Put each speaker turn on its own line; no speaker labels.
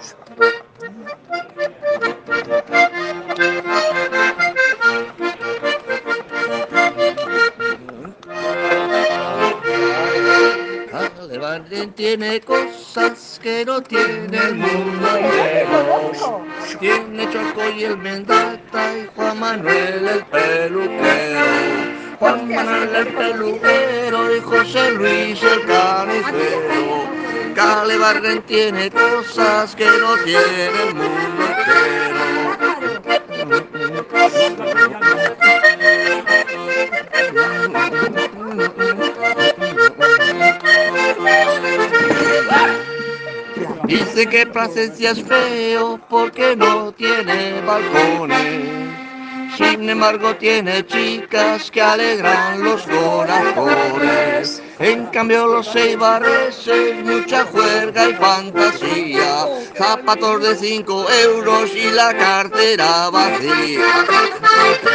Calebarren tiene cosas que no tiene el mundo entero. Tiene Choco y el Mendata y Juan Manuel el peluquero. Juan Manuel el peluquero y José Luis el carnicero. Calebarren tiene cosas que no tiene el mundo entero. Dice que Plasencia es feo porque no tiene balcones. Sin embargo tiene chicas que alegran los corazones. En cambio los eibarreses mucha juerga y fantasía. Zapatos de 5 euros y la cartera vacía.